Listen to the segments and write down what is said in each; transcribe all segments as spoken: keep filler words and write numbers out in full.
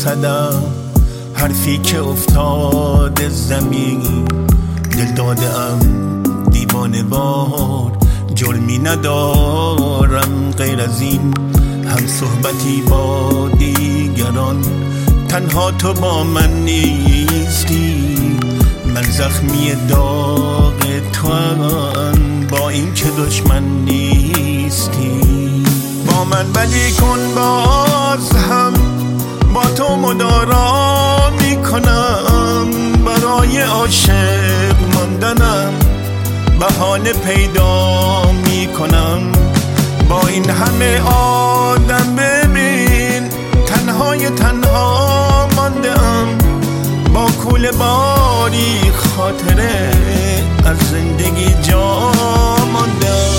صدم حرفی که افتاده زمین، دل داده ام دیوانه وار، جرمی ندارم غیر از این، هم صحبتی با دیگران، تنها تو با من نیستی، من زخمی داغ تو ام با این که دشمن نیستی با من، ولی کن باز هم با تو مدارا میکنم، برای عاشق ماندنم بهانه پیدا میکنم، با این همه آدم ببین تنهای تنها ماندم، با کوله باری خاطره از زندگی جا ماندم.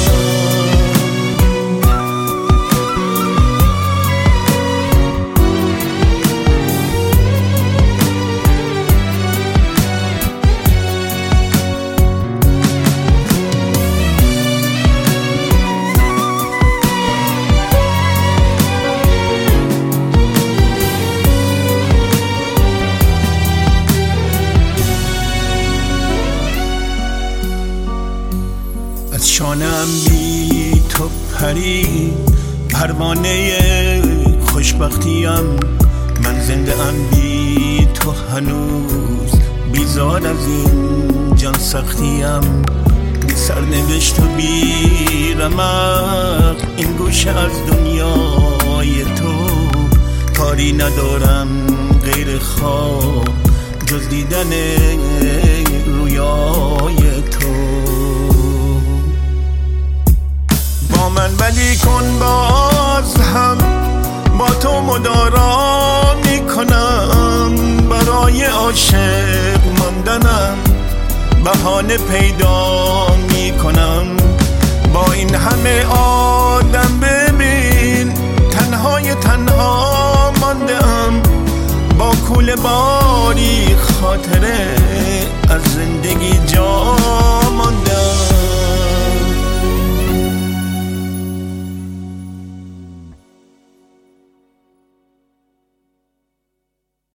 از شانه‌ام بی تو پری پروانه خوشبختیم، من زنده ام بی تو هنوز بیزار از این جان سختیم، بی سرنوشت و بی رمق این گوشه از دنیای تو، کاری ندارم غیر خواب جز دیدن رویای تو با من، ولی کن باز هم با تو مدارا میکنم، برای عاشق ماندنم بهانه پیدا میکنم، با این همه آدم ببین تنهای تنها ماندم، با کوله باری خاطره از زندگی جا ماندم.